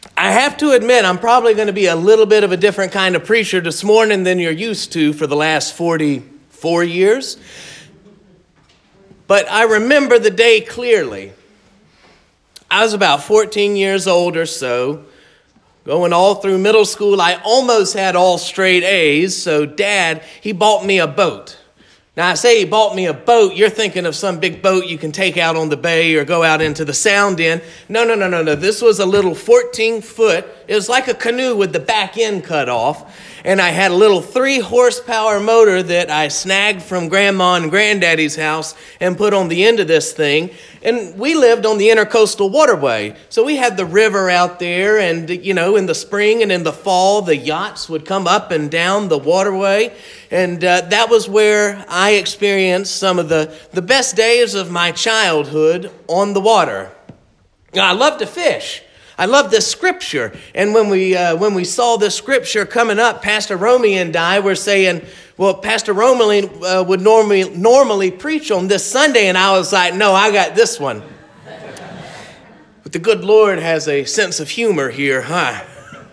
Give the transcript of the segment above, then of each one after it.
I have to admit, I'm probably going to be a little bit of a different kind of preacher this morning than you're used to for the last 44 years. But I remember the day clearly. I was about 14 years old or so, going all through middle school. I almost had all straight A's, so Dad, he bought me a boat. Now, I say he bought me a boat, you're thinking of some big boat you can take out on the bay or go out into the sound in. No. This was a little 14-foot. It was like a canoe with the back end cut off. And I had a little 3-horsepower motor that I snagged from Grandma and Granddaddy's house and put on the end of this thing. And we lived on the Intercoastal Waterway. So we had the river out there, and, in the spring and in the fall, the yachts would come up and down the waterway. And that was where I experienced some of the best days of my childhood on the water. Now, I love to fish. I love this scripture. And when we saw this scripture coming up, Pastor Romy and I were saying, well, Pastor Romy would normally preach on this Sunday. And I was like, no, I got this one. But the good Lord has a sense of humor here, huh?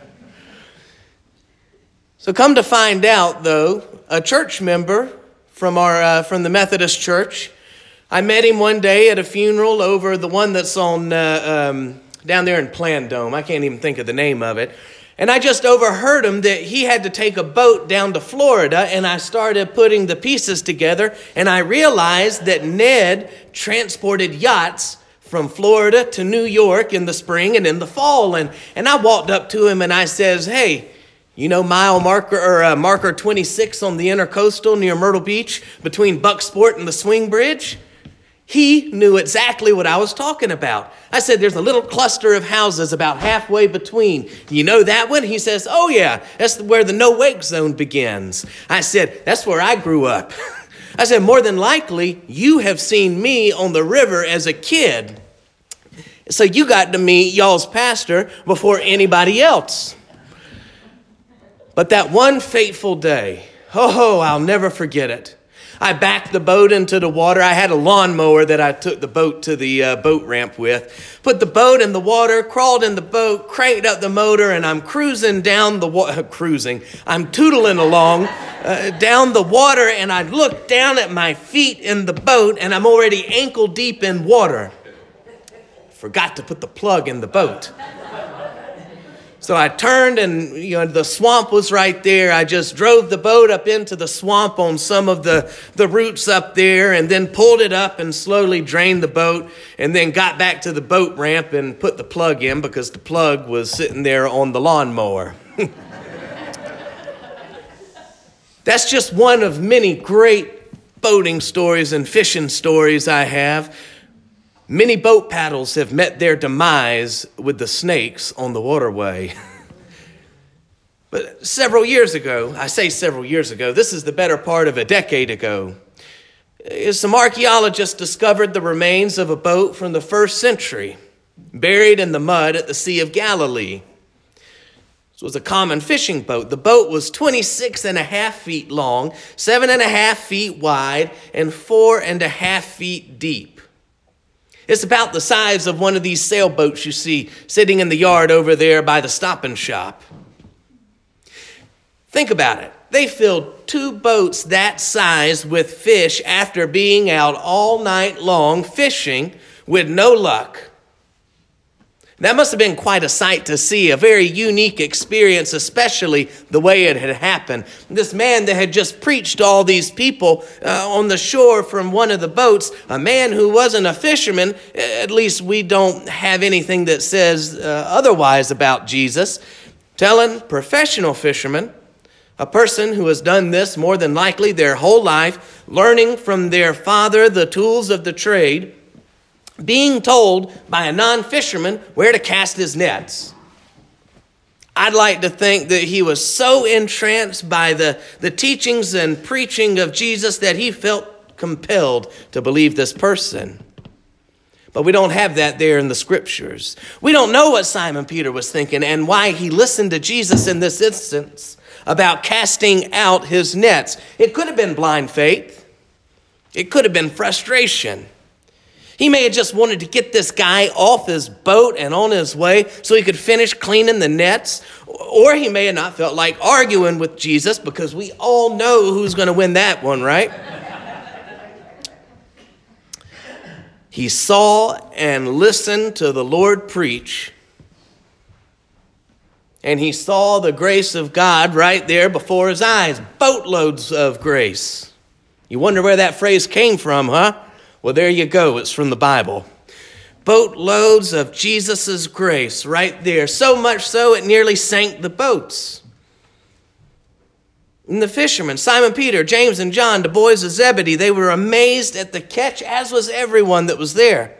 So come to find out, though, a church member from the Methodist Church, I met him one day at a funeral over the one that's on down there in Plandome. I can't even think of the name of it. And I just overheard him that he had to take a boat down to Florida, and I started putting the pieces together, and I realized that Ned transported yachts from Florida to New York in the spring and in the fall. And I walked up to him and I says, hey, mile marker 26 on the Intercoastal near Myrtle Beach between Bucksport and the Swing Bridge? He knew exactly what I was talking about. I said, there's a little cluster of houses about halfway between. You know that one? He says, oh yeah, that's where the no-wake zone begins. I said, that's where I grew up. I said, more than likely, you have seen me on the river as a kid. So you got to meet y'all's pastor before anybody else. But that one fateful day, I'll never forget it. I backed the boat into the water. I had a lawnmower that I took the boat to the boat ramp with. Put the boat in the water, crawled in the boat, cranked up the motor, and I'm cruising down the water. I'm tootling along down the water, and I look down at my feet in the boat, and I'm already ankle deep in water. Forgot to put the plug in the boat. So I turned and, the swamp was right there. I just drove the boat up into the swamp on some of the roots up there and then pulled it up and slowly drained the boat and then got back to the boat ramp and put the plug in because the plug was sitting there on the lawnmower. That's just one of many great boating stories and fishing stories I have. Many boat paddles have met their demise with the snakes on the waterway. But several years ago, this is the better part of a decade ago, some archaeologists discovered the remains of a boat from the 1st century, buried in the mud at the Sea of Galilee. This was a common fishing boat. The boat was 26.5 feet long, 7.5 feet wide, and 4.5 feet deep. It's about the size of one of these sailboats you see sitting in the yard over there by the Stop and Shop. Think about it. They filled 2 boats that size with fish after being out all night long fishing with no luck. That must have been quite a sight to see, a very unique experience, especially the way it had happened. This man that had just preached to all these people on the shore from one of the boats, a man who wasn't a fisherman, at least we don't have anything that says otherwise about Jesus, telling professional fishermen, a person who has done this more than likely their whole life, learning from their father the tools of the trade, being told by a non-fisherman where to cast his nets. I'd like to think that he was so entranced by the teachings and preaching of Jesus that he felt compelled to believe this person. But we don't have that there in the scriptures. We don't know what Simon Peter was thinking and why he listened to Jesus in this instance about casting out his nets. It could have been blind faith. It could have been frustration. He may have just wanted to get this guy off his boat and on his way so he could finish cleaning the nets. Or he may have not felt like arguing with Jesus, because we all know who's going to win that one, right? He saw and listened to the Lord preach. And he saw the grace of God right there before his eyes. Boatloads of grace. You wonder where that phrase came from, huh? Well, there you go. It's from the Bible. Boatloads of Jesus' grace right there. So much so it nearly sank the boats. And the fishermen, Simon Peter, James and John, the boys of Zebedee, they were amazed at the catch, as was everyone that was there.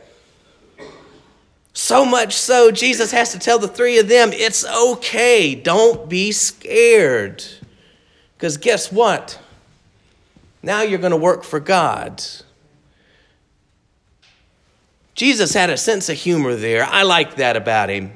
So much so, Jesus has to tell the three of them, it's okay, don't be scared. Because guess what? Now you're going to work for God. Jesus had a sense of humor there. I like that about him.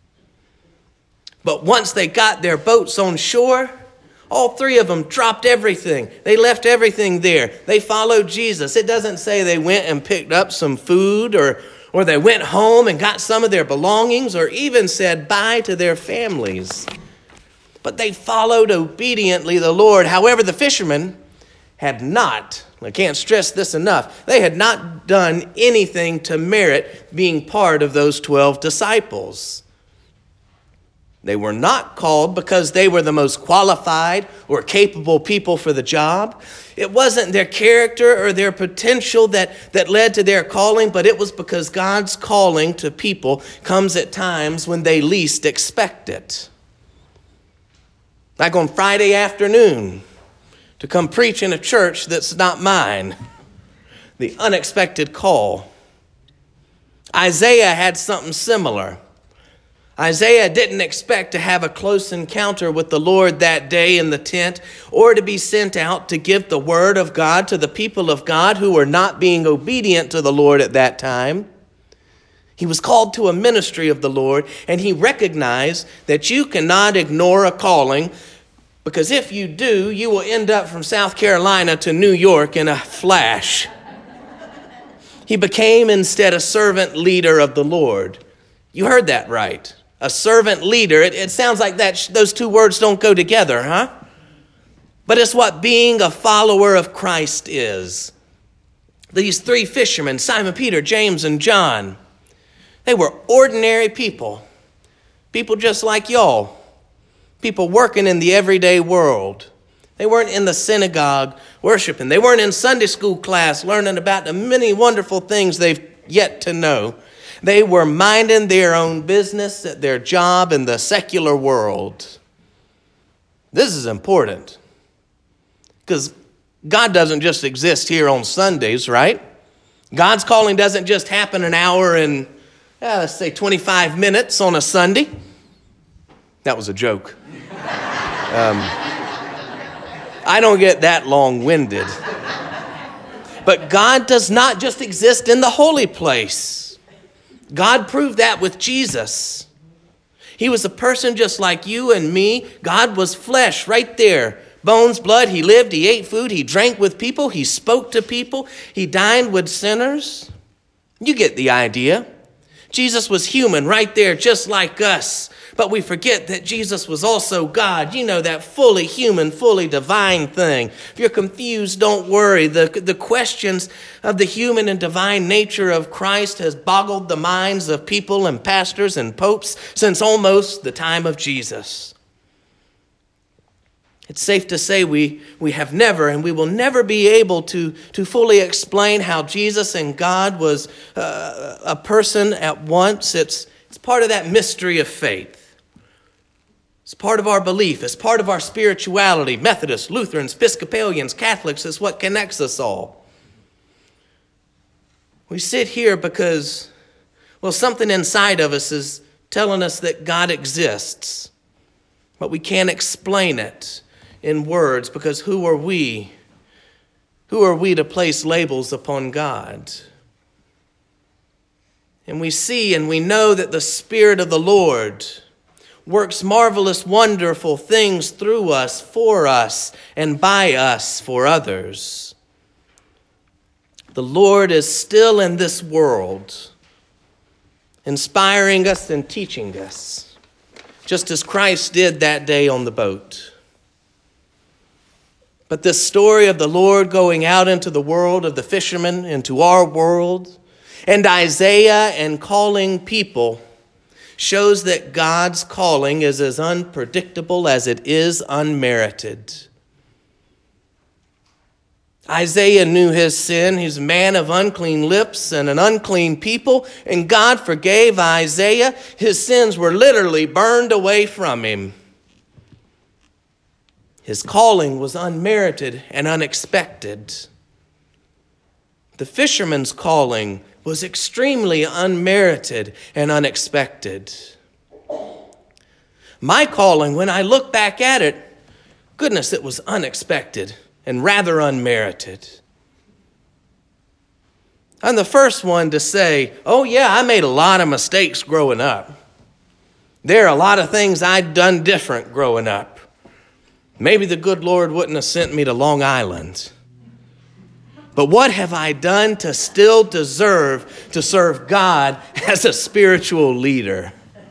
But once they got their boats on shore, all three of them dropped everything. They left everything there. They followed Jesus. It doesn't say they went and picked up some food or they went home and got some of their belongings or even said bye to their families. But they followed obediently the Lord. However, the fishermen had not, I can't stress this enough, they had not done anything to merit being part of those 12 disciples. They were not called because they were the most qualified or capable people for the job. It wasn't their character or their potential that led to their calling, but it was because God's calling to people comes at times when they least expect it. Like on Friday afternoon, to come preach in a church that's not mine. The unexpected call. Isaiah had something similar. Isaiah didn't expect to have a close encounter with the Lord that day in the tent, or to be sent out to give the word of God to the people of God who were not being obedient to the Lord at that time. He was called to a ministry of the Lord, and he recognized that you cannot ignore a calling, because if you do, you will end up from South Carolina to New York in a flash. He became instead a servant leader of the Lord. You heard that right. A servant leader. It sounds like that those two words don't go together, huh? But it's what being a follower of Christ is. These three fishermen, Simon Peter, James, and John, they were ordinary people. People just like y'all. People working in the everyday world. They weren't in the synagogue worshiping. They weren't in Sunday school class learning about the many wonderful things they've yet to know. They were minding their own business at their job in the secular world. This is important because God doesn't just exist here on Sundays, right? God's calling doesn't just happen an hour and, let's say, 25 minutes on a Sunday. That was a joke. I don't get that long-winded. But God does not just exist in the holy place. God proved that with Jesus. He was a person just like you and me. God was flesh right there. Bones, blood. He lived, he ate food, he drank with people, he spoke to people, he dined with sinners. You get the idea. Jesus was human right there just like us. But we forget that Jesus was also God. You know, that fully human, fully divine thing. If you're confused, don't worry. The questions of the human and divine nature of Christ has boggled the minds of people and pastors and popes since almost the time of Jesus. It's safe to say we have never and we will never be able to fully explain how Jesus and God was a person at once. It's part of that mystery of faith. It's part of our belief. It's part of our spirituality. Methodists, Lutherans, Episcopalians, Catholics is what connects us all. We sit here because, something inside of us is telling us that God exists, but we can't explain it in words because who are we? Who are we to place labels upon God? And we see and we know that the Spirit of the Lord works marvelous, wonderful things through us, for us, and by us for others. the Lord is still in this world, inspiring us and teaching us, just as Christ did that day on the boat. But this story of the Lord going out into the world of the fishermen, into our world, and Isaiah and calling people shows that God's calling is as unpredictable as it is unmerited. Isaiah knew his sin. He's a man of unclean lips and an unclean people, and God forgave Isaiah. His sins were literally burned away from him. His calling was unmerited and unexpected. The fisherman's calling was extremely unmerited and unexpected. My calling, when I look back at it, goodness, it was unexpected and rather unmerited. I'm the first one to say, oh yeah, I made a lot of mistakes growing up. There are a lot of things I'd done different growing up. Maybe the good Lord wouldn't have sent me to Long Island. But what have I done to still deserve to serve God as a spiritual leader?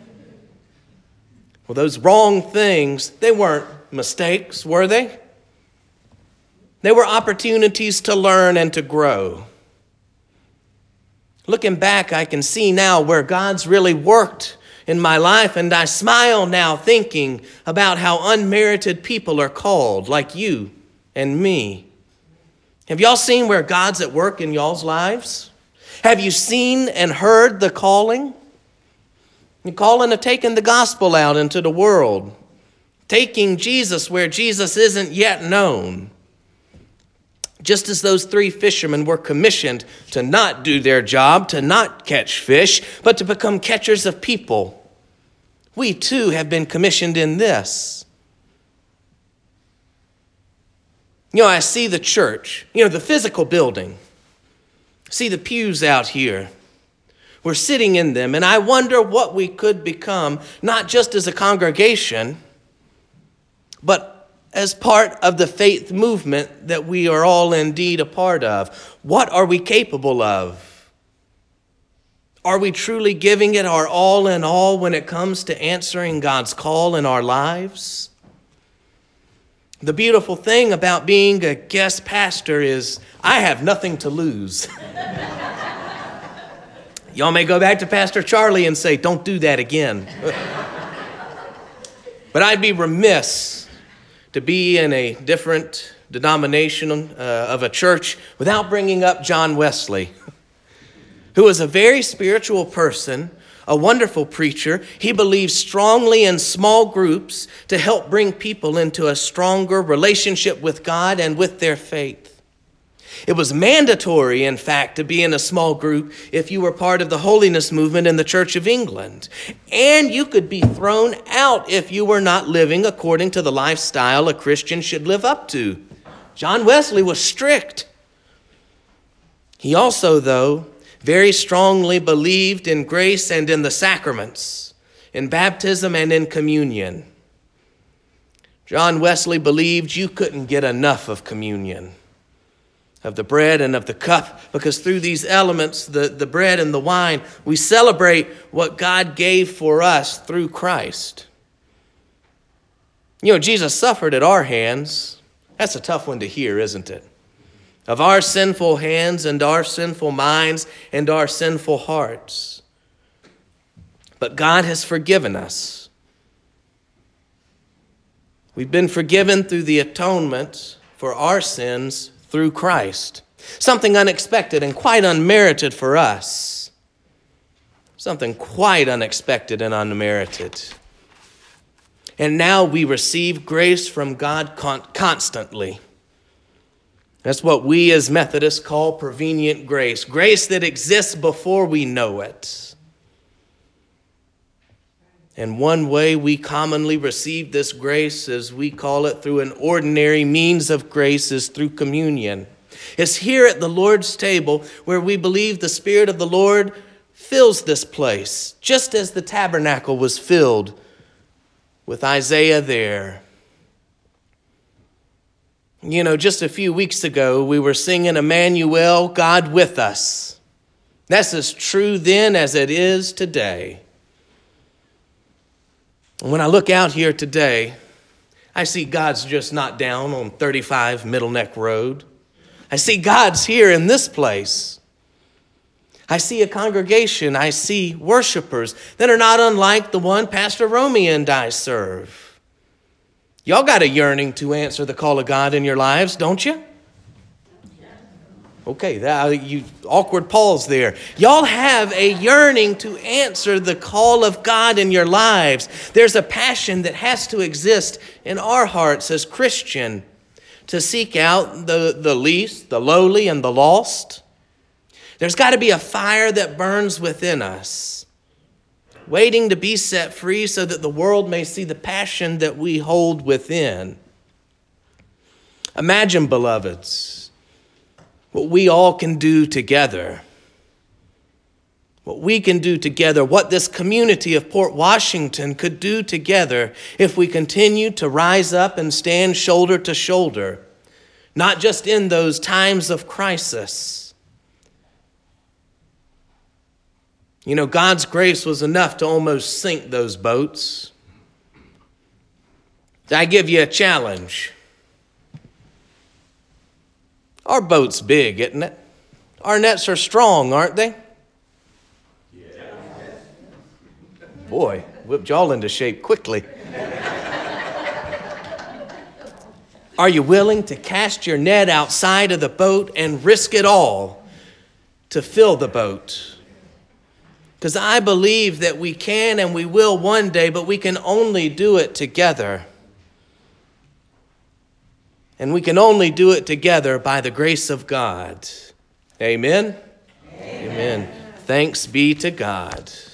Well, those wrong things, they weren't mistakes, were they? They were opportunities to learn and to grow. Looking back, I can see now where God's really worked in my life, and I smile now thinking about how unmerited people are called, like you and me. Have y'all seen where God's at work in y'all's lives? Have you seen and heard the calling? The calling of taking the gospel out into the world, taking Jesus where Jesus isn't yet known. Just as those three fishermen were commissioned to not do their job, to not catch fish, but to become catchers of people, we too have been commissioned in this. I see the church, the physical building. See the pews out here. We're sitting in them, and I wonder what we could become, not just as a congregation, but as part of the faith movement that we are all indeed a part of. What are we capable of? Are we truly giving it our all in all when it comes to answering God's call in our lives? The beautiful thing about being a guest pastor is I have nothing to lose. Y'all may go back to Pastor Charlie and say, don't do that again. But I'd be remiss to be in a different denomination of a church without bringing up John Wesley, who was a very spiritual person, a wonderful preacher. He believed strongly in small groups to help bring people into a stronger relationship with God and with their faith. It was mandatory, in fact, to be in a small group if you were part of the holiness movement in the Church of England. And you could be thrown out if you were not living according to the lifestyle a Christian should live up to. John Wesley was strict. He also, though, very strongly believed in grace and in the sacraments, in baptism and in communion. John Wesley believed you couldn't get enough of communion, of the bread and of the cup, because through these elements, the bread and the wine, we celebrate what God gave for us through Christ. Jesus suffered at our hands. That's a tough one to hear, isn't it? Of our sinful hands and our sinful minds and our sinful hearts. But God has forgiven us. We've been forgiven through the atonement for our sins through Christ. Something unexpected and quite unmerited for us. Something quite unexpected and unmerited. And now we receive grace from God constantly. That's what we as Methodists call prevenient grace. Grace that exists before we know it. And one way we commonly receive this grace, as we call it, through an ordinary means of grace, is through communion. It's here at the Lord's table where we believe the Spirit of the Lord fills this place, just as the tabernacle was filled with Isaiah there. Just a few weeks ago, we were singing Emmanuel, God with us. That's as true then as it is today. And when I look out here today, I see God's just not down on 35 Middle Neck Road. I see God's here in this place. I see a congregation, I see worshipers that are not unlike the one Pastor Romeo and I serve. Y'all got a yearning to answer the call of God in your lives, don't you? Okay, you awkward pause there. Y'all have a yearning to answer the call of God in your lives. There's a passion that has to exist in our hearts as Christian to seek out the least, the lowly, and the lost. There's got to be a fire that burns within us, waiting to be set free so that the world may see the passion that we hold within. Imagine, beloveds, what we all can do together. What we can do together, what this community of Port Washington could do together if we continue to rise up and stand shoulder to shoulder, not just in those times of crisis. God's grace was enough to almost sink those boats. I give you a challenge. Our boat's big, isn't it? Our nets are strong, aren't they? Yeah. Boy, whipped y'all into shape quickly. Are you willing to cast your net outside of the boat and risk it all to fill the boat? Because I believe that we can and we will one day, but we can only do it together. And we can only do it together by the grace of God. Amen? Amen. Thanks be to God.